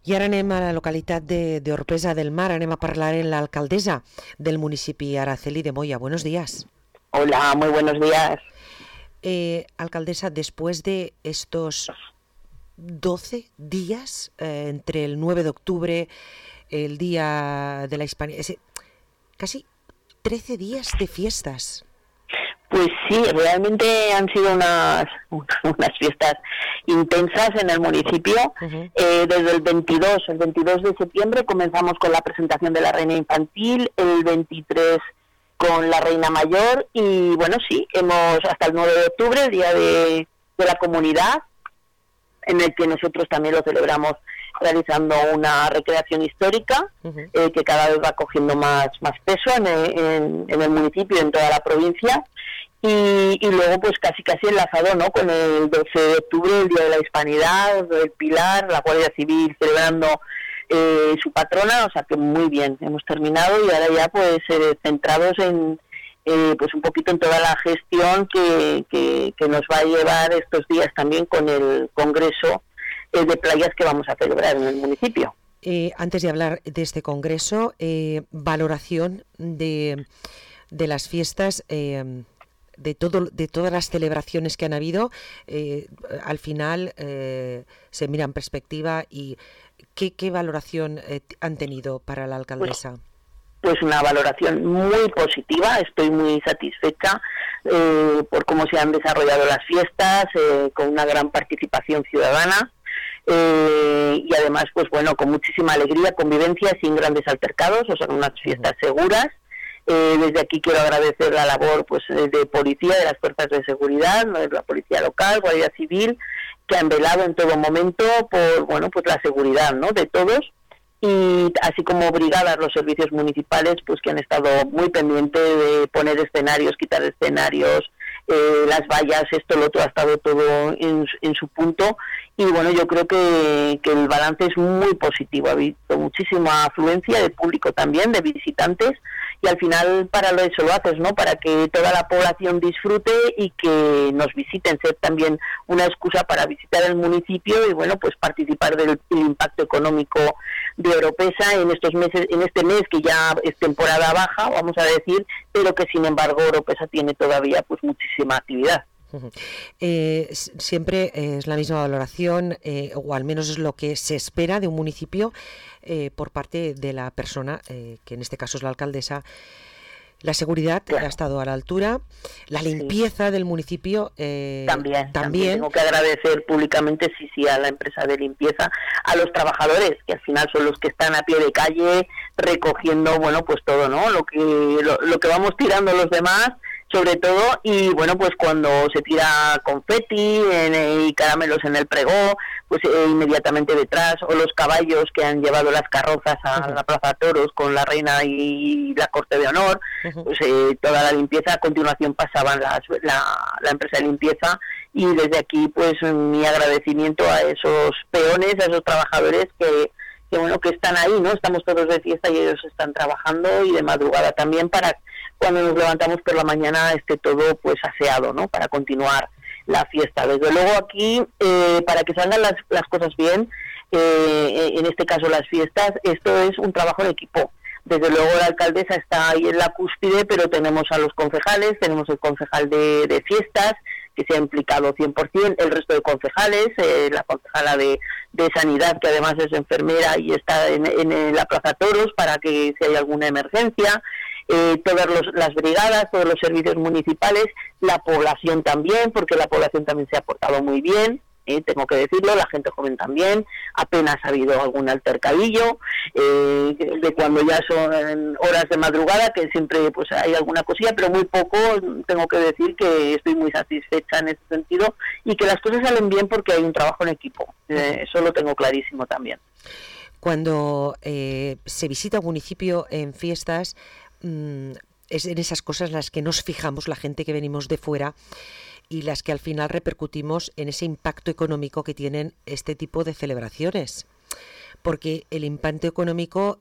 I ara anem a la localitat d'Orpesa del Mar, anem a parlar amb l'alcaldessa del municipi, Araceli de Moya. Buenos días. Hola, muy buenos días. Alcaldesa, después de estos 12 días, entre el 9 de octubre, el Día de la Hispanidad, casi 13 días de fiestas. Pues sí, realmente han sido unas fiestas intensas en el municipio. Desde el 22 de septiembre comenzamos con la presentación de la Reina Infantil, el 23 con la Reina Mayor y bueno, sí, hemos hasta el 9 de octubre, el Día de la Comunidad, en el que nosotros también lo celebramos realizando una recreación histórica que cada vez va cogiendo más peso en el municipio y en toda la provincia. Y luego pues casi enlazado, ¿no?, con el 12 de octubre, el Día de la Hispanidad, el Pilar, la Guardia Civil celebrando su patrona, o sea que muy bien, hemos terminado y ahora ya pues centrados en pues un poquito en toda la gestión que nos va a llevar estos días también con el Congreso de Playas que vamos a celebrar en el municipio. Antes de hablar de este Congreso, valoración de las fiestas, de todas las celebraciones que han habido, al final se mira en perspectiva y ¿qué valoración han tenido para la alcaldesa? Pues una valoración muy positiva, estoy muy satisfecha por cómo se han desarrollado las fiestas, con una gran participación ciudadana y además pues bueno, con muchísima alegría, convivencia, sin grandes altercados, o sea, unas fiestas seguras. Desde aquí quiero agradecer la labor pues de policía, de las fuerzas de seguridad, la policía local, Guardia Civil, que han velado en todo momento por bueno pues la seguridad, ¿no?, de todos, y así como brigadas, los servicios municipales pues que han estado muy pendientes de poner escenarios, quitar escenarios, las vallas, esto, lo otro, ha estado todo en su punto y bueno, yo creo que el balance es muy positivo, ha habido muchísima afluencia de público también, de visitantes, y al final para eso lo haces, ¿no?, para que toda la población disfrute y que nos visiten, ser también una excusa para visitar el municipio y bueno, pues participar del impacto económico de Oropesa en estos meses, en este mes que ya es temporada baja, vamos a decir, pero que sin embargo Oropesa tiene todavía pues muchísima actividad. Siempre es la misma valoración, o al menos es lo que se espera de un municipio por parte de la persona, que en este caso es la alcaldesa. La seguridad ha estado a la altura, la limpieza del municipio también. Tengo que agradecer públicamente a la empresa de limpieza, a los trabajadores, que al final son los que están a pie de calle recogiendo, bueno, pues todo, ¿no?, lo que vamos tirando los demás, sobre todo, y bueno, pues cuando se tira confeti y caramelos en el pregó, pues inmediatamente detrás, o los caballos que han llevado las carrozas a la Plaza Toros con la reina y la corte de honor, pues toda la limpieza. A continuación pasaban la empresa de limpieza, y desde aquí pues mi agradecimiento a esos peones, a esos trabajadores que bueno, que están ahí, ¿no? Estamos todos de fiesta y ellos están trabajando, y de madrugada también, para cuando nos levantamos por la mañana esté todo pues aseado, ¿no?, para continuar la fiesta. Desde luego aquí, para que salgan las cosas bien, en este caso las fiestas, esto es un trabajo en equipo. Desde luego la alcaldesa está ahí en la cúspide, pero tenemos a los concejales, tenemos el concejal de fiestas, que se ha implicado 100%, el resto de concejales, la concejala de Sanidad, que además es enfermera y está en la Plaza Toros para que si hay alguna emergencia, todas las brigadas, todos los servicios municipales, la población también, porque la población también se ha portado muy bien, tengo que decirlo, la gente joven también, apenas ha habido algún altercadillo, de cuando ya son horas de madrugada, que siempre pues hay alguna cosilla, pero muy poco. Tengo que decir que estoy muy satisfecha en ese sentido, y que las cosas salen bien porque hay un trabajo en equipo, eso lo tengo clarísimo también. Cuando se visita un municipio en fiestas, es en esas cosas las que nos fijamos la gente que venimos de fuera, y las que al final repercutimos en ese impacto económico que tienen este tipo de celebraciones. Porque el impacto económico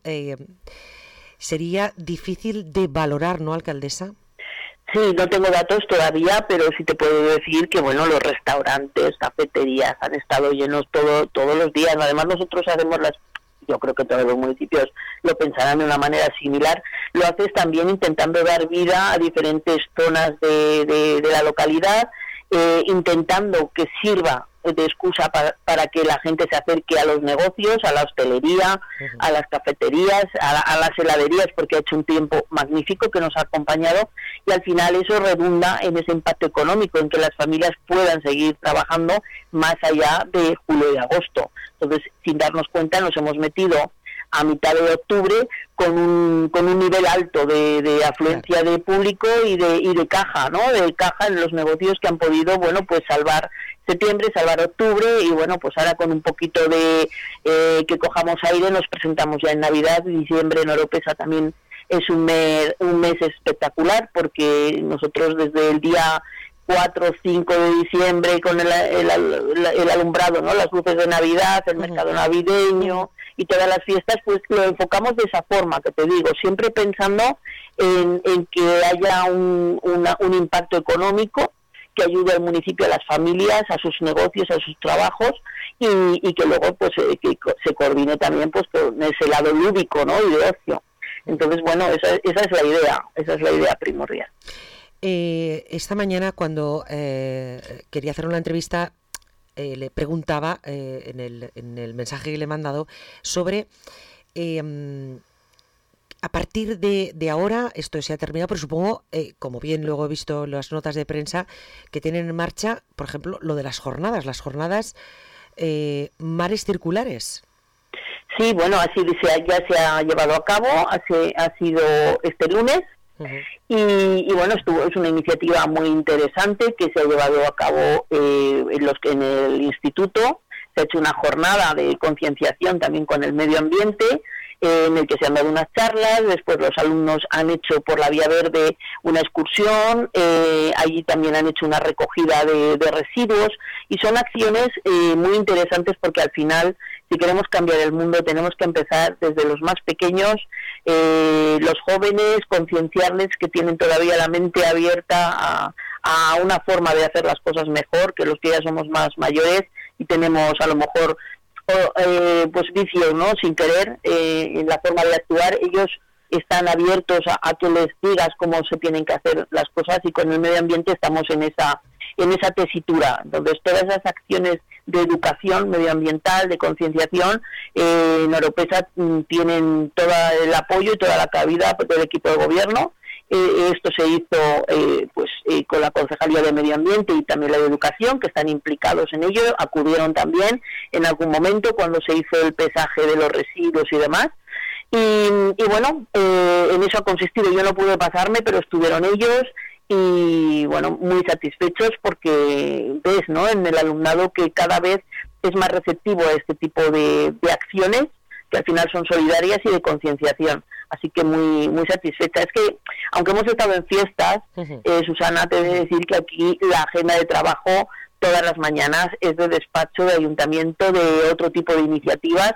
sería difícil de valorar, ¿no, alcaldesa? Sí, no tengo datos todavía, pero sí te puedo decir que bueno, los restaurantes, cafeterías han estado llenos todos los días. Además nosotros hacemos yo creo que todos los municipios lo pensarán de una manera similar, lo haces también intentando dar vida a diferentes zonas de la localidad, intentando que sirva de excusa para que la gente se acerque a los negocios, a la hostelería, a las cafeterías, a las heladerías, porque ha hecho un tiempo magnífico que nos ha acompañado, y al final eso redunda en ese impacto económico, en que las familias puedan seguir trabajando más allá de julio y agosto. Entonces, sin darnos cuenta, nos hemos metido a mitad de octubre con un nivel alto de afluencia de público y de caja, ¿no? De caja en los negocios que han podido, bueno, pues salvar septiembre, salvar octubre, y bueno, pues ahora con un poquito de que cojamos aire nos presentamos ya en Navidad. Diciembre en Oropesa también es un mes espectacular, porque nosotros desde el día 4 o 5 de diciembre con el alumbrado, ¿no? Las luces de Navidad, el mercado navideño y todas las fiestas, pues lo enfocamos de esa forma, que te digo, siempre pensando en que haya un impacto económico que ayude al municipio, a las familias, a sus negocios, a sus trabajos, y que luego pues que se coordine también pues con ese lado lúdico, ¿no? Y de ocio. Entonces, bueno, esa es la idea primordial. Esta mañana, cuando quería hacer una entrevista, le preguntaba en el mensaje que le he mandado sobre a partir de ahora, esto se ha terminado, pero supongo, como bien luego he visto las notas de prensa, que tienen en marcha, por ejemplo, lo de las jornadas mares circulares. Sí, bueno, ya se ha llevado a cabo, ha sido este lunes. Y bueno, es una iniciativa muy interesante que se ha llevado a cabo en el instituto. Se ha hecho una jornada de concienciación también con el medio ambiente, en el que se han dado unas charlas. Después los alumnos han hecho por la Vía Verde una excursión, allí también han hecho una recogida de residuos, y son acciones muy interesantes, porque al final, si queremos cambiar el mundo, tenemos que empezar desde los más pequeños, los jóvenes, concienciarles que tienen todavía la mente abierta a una forma de hacer las cosas mejor que los que ya somos más mayores y tenemos a lo mejor pues vicios, ¿no? Sin querer, en la forma de actuar. Ellos están abiertos a que les digas cómo se tienen que hacer las cosas, y con el medio ambiente estamos en esa tesitura. Entonces, todas esas acciones de educación medioambiental, de concienciación, en Oropesa tienen todo el apoyo y toda la cabida del equipo de gobierno. Esto se hizo con la Concejalía de Medio Ambiente y también la de Educación, que están implicados en ello. Acudieron también en algún momento cuando se hizo el pesaje de los residuos y demás. Y bueno, en eso ha consistido. Yo no pude pasarme, pero estuvieron ellos, y bueno, muy satisfechos, porque ves, ¿no?, en el alumnado que cada vez es más receptivo a este tipo de acciones, que al final son solidarias y de concienciación. Así que muy muy satisfecha. Es que, aunque hemos estado en fiestas, Susana, te he de decir que aquí la agenda de trabajo todas las mañanas es de despacho, de ayuntamiento, de otro tipo de iniciativas,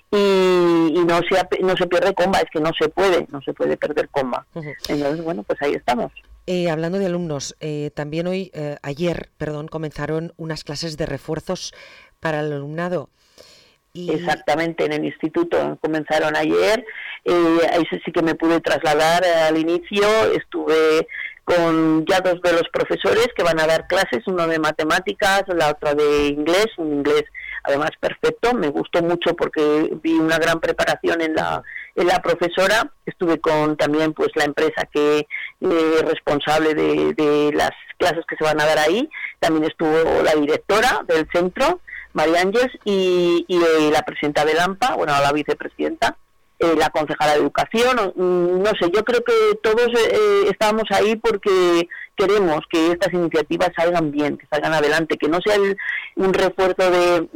y no se pierde comba. Es que no se puede perder comba. Entonces, bueno, pues ahí estamos. Hablando de alumnos, también ayer, comenzaron unas clases de refuerzos para el alumnado. Exactamente, en el instituto comenzaron ayer. Ahí sí que me pude trasladar al inicio. Estuve con ya 2 de los profesores que van a dar clases, uno de matemáticas, la otra de inglés, un inglés además perfecto. Me gustó mucho porque vi una gran preparación en la profesora. Estuve con también pues la empresa que responsable de las clases que se van a dar ahí. También estuvo la directora del centro, María Ángeles, y la presidenta del AMPA, bueno, la vicepresidenta, la concejala de Educación. No sé, yo creo que todos estamos ahí porque queremos que estas iniciativas salgan bien, que salgan adelante, que no sea un refuerzo de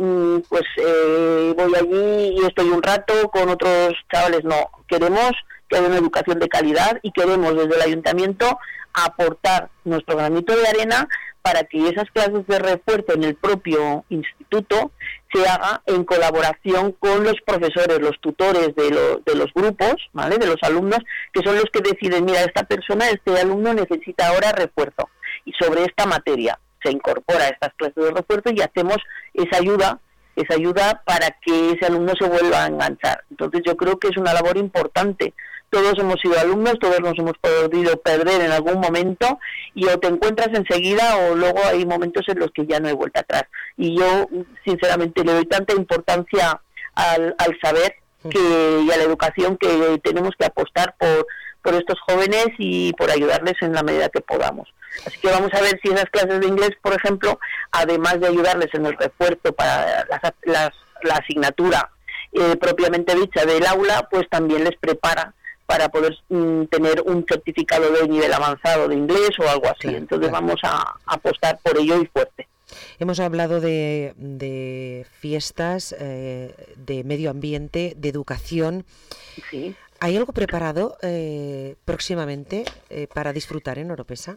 voy allí y estoy un rato con otros chavales. No, queremos que haya una educación de calidad, y queremos desde el ayuntamiento aportar nuestro granito de arena para que esas clases de refuerzo en el propio instituto se haga en colaboración con los profesores, los tutores de los grupos, ¿vale?, de los alumnos, que son los que deciden, mira, este alumno necesita ahora refuerzo, y sobre esta materia se incorpora a estas clases de refuerzo y hacemos esa ayuda esa ayuda para que ese alumno se vuelva a enganchar. Entonces yo creo que es una labor importante. Todos hemos sido alumnos, todos nos hemos podido perder en algún momento y o te encuentras enseguida o luego hay momentos en los que ya no hay vuelta atrás. Y yo, sinceramente, le doy tanta importancia al saber y a la educación, que tenemos que apostar por estos jóvenes y por ayudarles en la medida que podamos. Así que vamos a ver si esas clases de inglés, por ejemplo, además de ayudarles en el refuerzo para la asignatura propiamente dicha del aula, pues también les prepara para poder tener un certificado de nivel avanzado de inglés o algo así. Claro, entonces vamos a apostar por ello y fuerte. Hemos hablado de fiestas, de medio ambiente, de educación. Sí. ¿Hay algo preparado próximamente para disfrutar en Oropesa?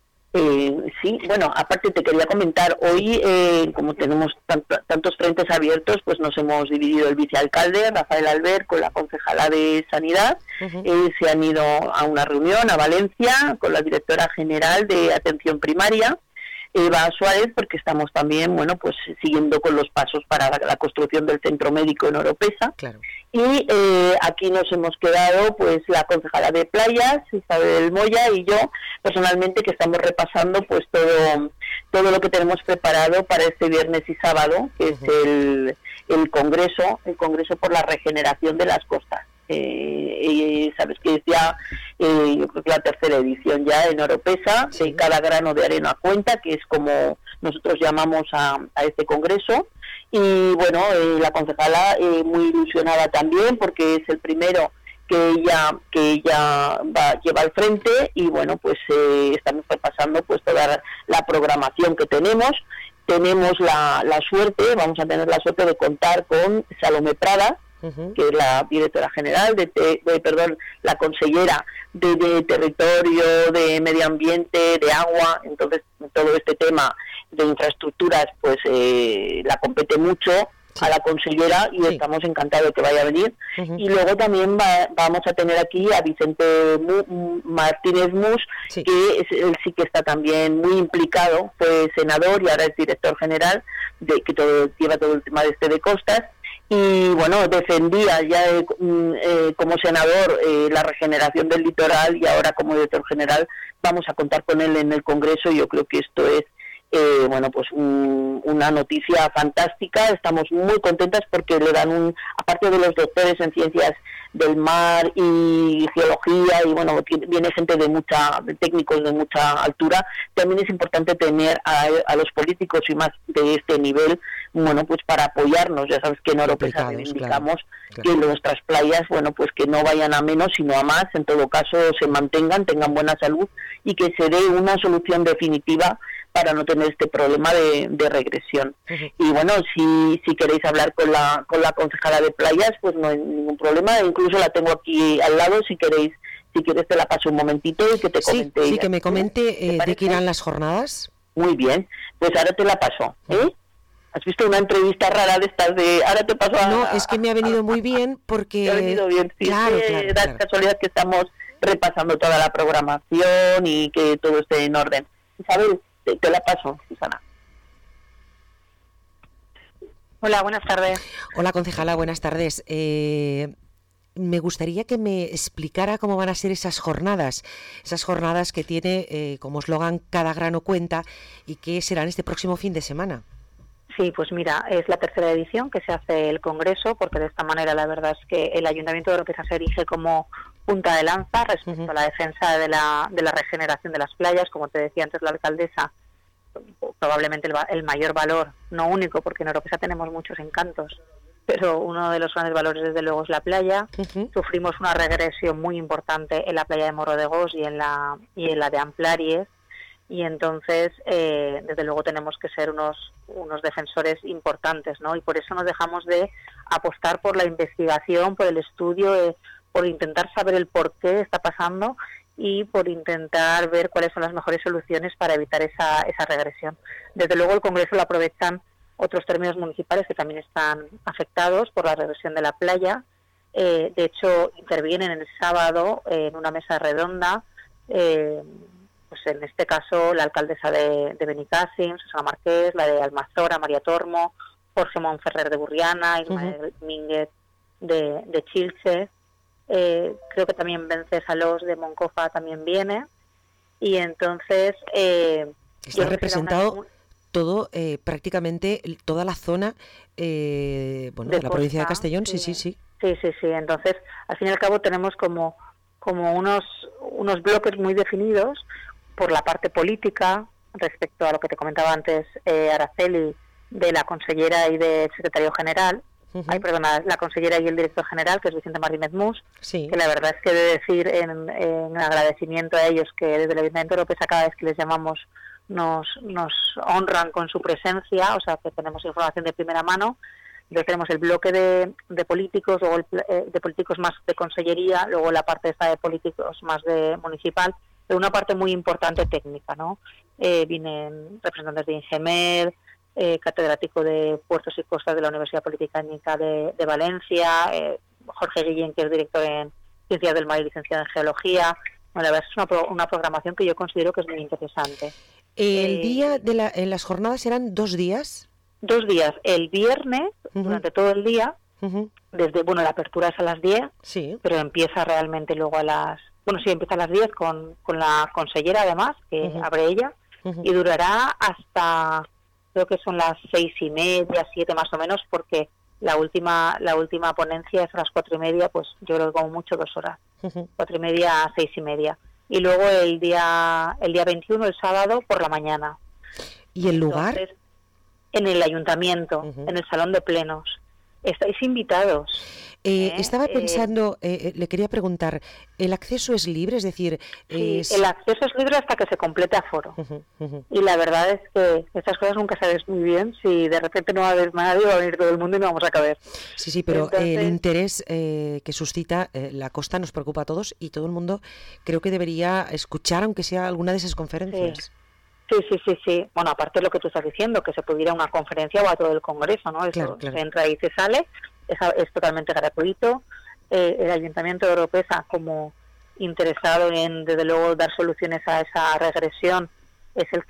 Sí, bueno, aparte te quería comentar, hoy como tenemos tantos frentes abiertos, pues nos hemos dividido el vicealcalde, Rafael Albert, con la concejala de Sanidad. Se han ido a una reunión a Valencia con la directora general de Atención Primaria, Eva Suárez, porque estamos también, bueno, pues siguiendo con los pasos para la construcción del centro médico en Oropesa. Claro. Y aquí nos hemos quedado, pues, la concejala de Playas, Isabel Moya, y yo, personalmente, que estamos repasando, pues, todo lo que tenemos preparado para este viernes y sábado, que es el Congreso por la Regeneración de las Costas. Sabes que es ya, yo creo que la tercera edición ya en Oropesa, sí. De Cada grano de arena cuenta, que es como nosotros llamamos a este congreso. Y bueno, la concejala muy ilusionada también, porque es el primero que ella lleva al frente. Y bueno, pues estamos repasando pues toda la programación que tenemos. Tenemos la suerte, vamos a tener la suerte de contar con Salomé Prada, que es la directora general la consellera de territorio, de medio ambiente, de agua. Entonces todo este tema de infraestructuras pues la compete mucho a la consellera y estamos encantados de que vaya a venir. Y luego también vamos a tener aquí a Vicente Martínez Mus, que él sí que está también muy implicado, fue senador y ahora es director general, lleva todo el tema de costas. Y bueno, defendía ya como senador la regeneración del litoral, y ahora como director general vamos a contar con él en el Congreso. Y yo creo que esto es bueno, pues una noticia fantástica. Estamos muy contentas porque le dan aparte de los doctores en ciencias del mar y geología, y bueno, viene gente de técnicos de mucha altura. También es importante tener a los políticos y más de este nivel, bueno, pues para apoyarnos. Ya sabes que en Oropesa reivindicamos que nuestras playas, bueno, pues que no vayan a menos sino a más, en todo caso se mantengan, tengan buena salud y que se dé una solución definitiva para no tener este problema de regresión. Y bueno, si queréis hablar con la concejala de Playas, pues no hay ningún problema. Incluso la tengo aquí al lado, si quieres te la paso un momentito y que te comente. Sí, que me comente de qué irán las jornadas. Muy bien, pues ahora te la paso. ¿Has visto una entrevista rara de estas de ahora te paso a...? No, es que me ha venido muy bien porque... Me ha venido bien, sí. Claro. Casualidad que estamos repasando toda la programación y que todo esté en orden. Isabel, te la paso, Susana. Hola, buenas tardes. Hola, concejala, buenas tardes. Me gustaría que me explicara cómo van a ser esas jornadas que tiene como eslogan Cada grano cuenta, y que serán este próximo fin de semana. Sí, pues mira, es la tercera edición que se hace el Congreso, porque de esta manera la verdad es que el Ayuntamiento de Oropesa se erige como punta de lanza respecto a la defensa de la regeneración de las playas. Como te decía antes la alcaldesa, probablemente el mayor valor, no único, porque en Oropesa tenemos muchos encantos, pero uno de los grandes valores desde luego es la playa. Sufrimos una regresión muy importante en la playa de Morro de Gos y en la de Amplaries, y entonces desde luego tenemos que ser unos defensores importantes, ¿no? Y por eso nos dejamos de apostar por la investigación, por el estudio, por intentar saber el por qué está pasando y por intentar ver cuáles son las mejores soluciones para evitar esa regresión. Desde luego el Congreso lo aprovechan otros términos municipales que también están afectados por la regresión de la playa. De hecho, intervienen el sábado en una mesa redonda, pues en este caso la alcaldesa de Benicàssim, Susana Marqués, la de Almazora, María Tormo, Jorge Monferrer de Burriana, Ismael Mínguez de Chilches, creo que también Vencesalos de Moncofa también viene, y entonces está representado todo, prácticamente toda la zona de la provincia de Castellón. Sí. Entonces, al fin y al cabo tenemos como unos bloques muy definidos por la parte política, respecto a lo que te comentaba antes, Araceli, de la consellera y del secretario general, la consellera y el director general, que es Vicente Martínez Mus, que la verdad es que he de decir en agradecimiento a ellos que desde el Ayuntamiento de Oropesa cada vez que les llamamos nos honran con su presencia, o sea que tenemos información de primera mano. Entonces tenemos el bloque de políticos, luego de políticos más de consellería, luego la parte esta de políticos más de municipal, de una parte muy importante técnica, ¿no? Vienen representantes de Ingemer, catedrático de Puertos y Costas de la Universidad Politécnica de Valencia, Jorge Guillén, que es director en Ciencias del Mar y licenciado en Geología. Bueno, la verdad es una programación que yo considero que es muy interesante. ¿El día en las jornadas eran 2 días? 2 días. El viernes, durante todo el día, desde, la apertura es a las 10, pero empieza realmente luego empieza a las 10 con la consellera, además, que abre ella, y durará hasta, creo que son las 6:30, 7 más o menos, porque la última ponencia es a las 4:30, pues yo creo que como mucho 2 horas, 4:30 a 6:30. Y luego el día 21, el sábado, por la mañana. ¿Y el lugar? Entonces, en el ayuntamiento, en el salón de plenos. Estáis invitados. Estaba pensando, le quería preguntar, ¿el acceso es libre? Es decir, el acceso es libre hasta que se complete aforo. Y la verdad es que estas cosas nunca sabes muy bien. Si de repente no va a haber nadie, va a venir todo el mundo y no vamos a caber. Sí, pero entonces, el interés que suscita la costa nos preocupa a todos y todo el mundo creo que debería escuchar, aunque sea alguna de esas conferencias. Sí. Bueno, aparte de lo que tú estás diciendo, que se pudiera una conferencia o a todo el congreso, ¿no? Eso se entra y se sale, es totalmente gratuito. El Ayuntamiento de Oropesa, como interesado en, desde luego, dar soluciones a esa regresión, es el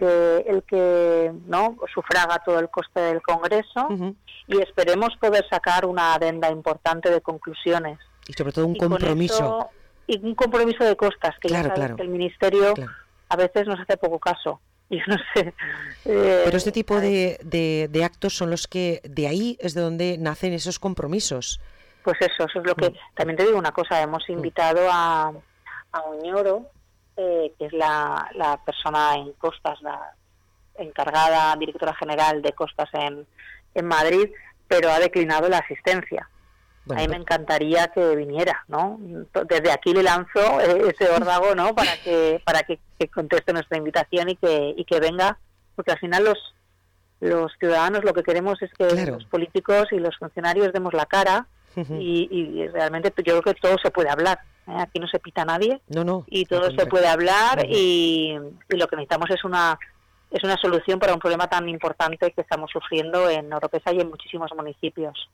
que no sufraga todo el coste del congreso, y esperemos poder sacar una adenda importante de conclusiones. Y sobre todo un compromiso. Y un compromiso de costas, que ya sabes que el Ministerio a veces nos hace poco caso. Yo no sé. Pero este tipo de actos son los que, de ahí es de donde nacen esos compromisos. Pues eso es lo que... También te digo una cosa, hemos invitado a Oñoro, que es la persona en costas, la encargada, directora general de costas en Madrid, pero ha declinado la asistencia. Bueno, a mí me encantaría que viniera, ¿no? Desde aquí le lanzo ese órdago, ¿no? Para que conteste nuestra invitación y que venga, porque al final los ciudadanos lo que queremos es que los políticos y los funcionarios demos la cara y realmente yo creo que todo se puede hablar. Aquí no se pita a nadie y todo se puede hablar y lo que necesitamos es una solución para un problema tan importante que estamos sufriendo en Oropesa y en muchísimos municipios.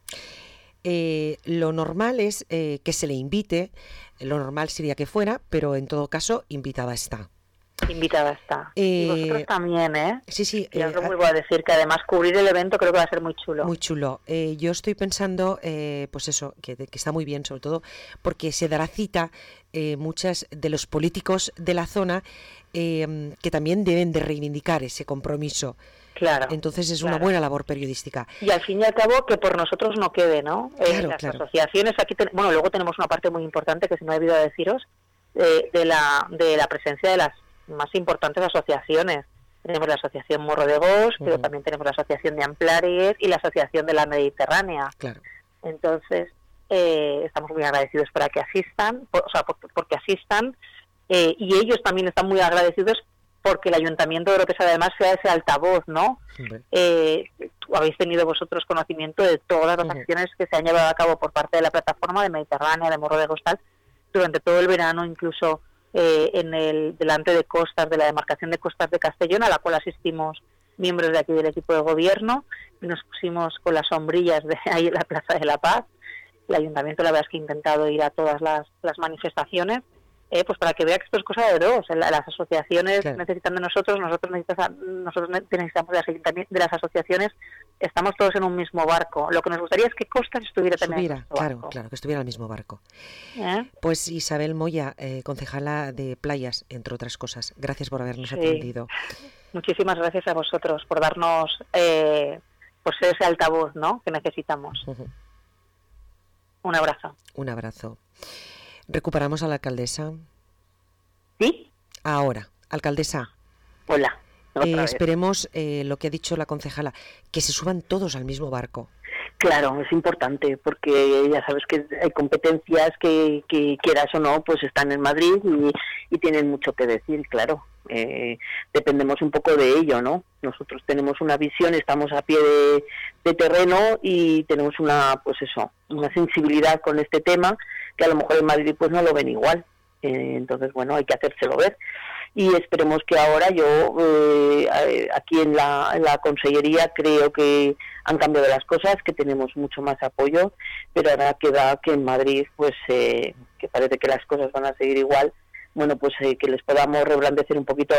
Lo normal es que se le invite, lo normal sería que fuera, pero en todo caso, invitada está. Invitada está. Y vosotros también, ¿eh? Sí. Yo os lo vuelvo a decir, que además cubrir el evento creo que va a ser muy chulo. Muy chulo. Yo estoy pensando, pues eso, que está muy bien, sobre todo porque se dará cita muchas de los políticos de la zona que también deben de reivindicar ese compromiso. Claro. Entonces es una buena labor periodística. Y al fin y al cabo que por nosotros no quede, ¿no? Las asociaciones, aquí luego tenemos una parte muy importante que se me ha olvidado deciros, de la presencia de las más importantes asociaciones. Tenemos la Asociación Morro de Gos, pero también tenemos la Asociación de Amplares y la Asociación de la Mediterránea. Claro. Entonces, estamos muy agradecidos para que asistan, porque asistan, y ellos también están muy agradecidos porque el Ayuntamiento de Oropesa además sea ese altavoz, ¿no? Habéis tenido vosotros conocimiento de todas las acciones que se han llevado a cabo por parte de la plataforma de Mediterránea, de Morro de Gos, durante todo el verano, incluso delante de costas, de la demarcación de costas de Castellón, a la cual asistimos miembros de aquí del equipo de gobierno, y nos pusimos con las sombrillas de ahí en la Plaza de la Paz. El Ayuntamiento, la verdad es que ha intentado ir a todas las manifestaciones, pues para que vea que esto es cosa de dos. Las asociaciones Claro. necesitan de nosotros necesitamos de las asociaciones. Estamos todos en un mismo barco. Lo que nos gustaría es que Costas estuviera también en nuestro barco. Claro, que estuviera en el mismo barco. Pues Isabel Moya, concejala de Playas, entre otras cosas. Gracias por habernos atendido. Muchísimas gracias a vosotros por darnos pues ese altavoz, ¿no?, que necesitamos. Un abrazo. Un abrazo. ¿Recuperamos a la alcaldesa? ¿Sí? Ahora, alcaldesa. Hola. Esperemos lo que ha dicho la concejala, que se suban todos al mismo barco. Claro, es importante porque ya sabes que hay competencias que quieras o no, pues están en Madrid y tienen mucho que decir, claro. Dependemos un poco de ello, ¿no? Nosotros tenemos una visión, estamos a pie de terreno y tenemos una sensibilidad con este tema que a lo mejor en Madrid pues no lo ven igual. Entonces, bueno, hay que hacérselo ver. Y esperemos que ahora aquí en la Consellería creo que han cambiado las cosas, que tenemos mucho más apoyo, pero ahora queda que en Madrid, pues que parece que las cosas van a seguir igual, bueno, pues que les podamos reblandecer un poquito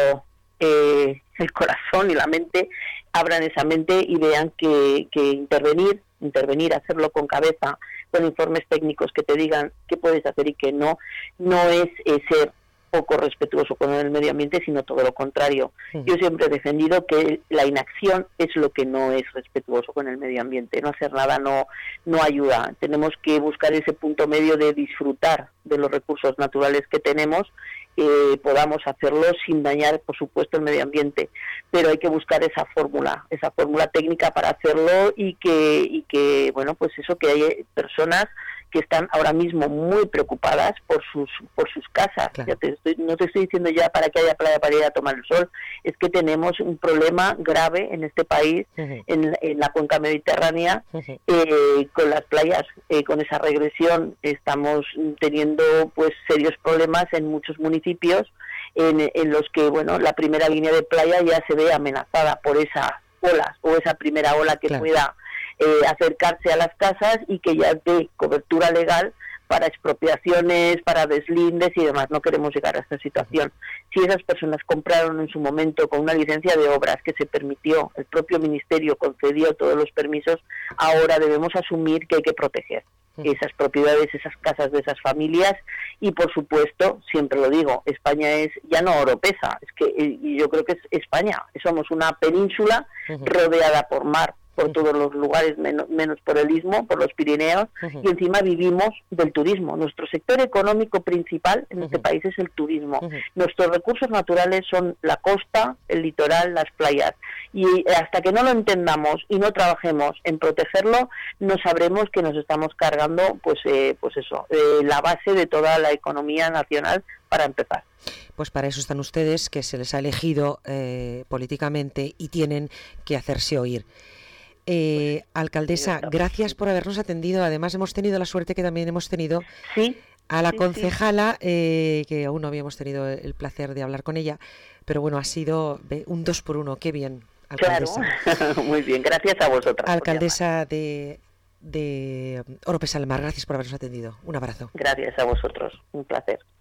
el corazón y la mente, abran esa mente y vean que intervenir, hacerlo con cabeza, con informes técnicos que te digan qué puedes hacer y qué no es ser poco respetuoso con el medio ambiente, sino todo lo contrario. Yo siempre he defendido que la inacción es lo que no es respetuoso con el medio ambiente. No hacer nada no ayuda. Tenemos que buscar ese punto medio de disfrutar de los recursos naturales que tenemos, podamos hacerlo sin dañar, por supuesto, el medio ambiente. Pero hay que buscar esa fórmula técnica para hacerlo y que bueno, pues eso, que hay personas que están ahora mismo muy preocupadas por sus casas. Claro. No te estoy diciendo ya para que haya playa para ir a tomar el sol, es que tenemos un problema grave en este país, en la cuenca mediterránea, con las playas, con esa regresión estamos teniendo pues serios problemas en muchos municipios en los que, bueno, la primera línea de playa ya se ve amenazada por esas olas o esa primera ola que pueda acercarse a las casas y que ya dé cobertura legal para expropiaciones, para deslindes y demás. No queremos llegar a esta situación. Si esas personas compraron en su momento con una licencia de obras que se permitió, el propio Ministerio concedió todos los permisos, ahora debemos asumir que hay que proteger esas propiedades, esas casas de esas familias y, por supuesto, siempre lo digo, España es ya no Oropesa, es que yo creo que es España. Somos una península rodeada por mar, por todos los lugares, menos por el Istmo, por los Pirineos, y encima vivimos del turismo. Nuestro sector económico principal en este país es el turismo. Nuestros recursos naturales son la costa, el litoral, las playas. Y hasta que no lo entendamos y no trabajemos en protegerlo, no sabremos que nos estamos cargando la base de toda la economía nacional para empezar. Pues para eso están ustedes, que se les ha elegido políticamente y tienen que hacerse oír. Alcaldesa, gracias por habernos atendido. Además hemos tenido la suerte que también hemos tenido a la concejala, que aún no habíamos tenido el placer de hablar con ella, pero bueno, ha sido un 2 por 1, qué bien, alcaldesa. Claro, muy bien, gracias a vosotras. Alcaldesa de Oropesa del Mar, gracias por habernos atendido. Un abrazo. Gracias a vosotros, un placer.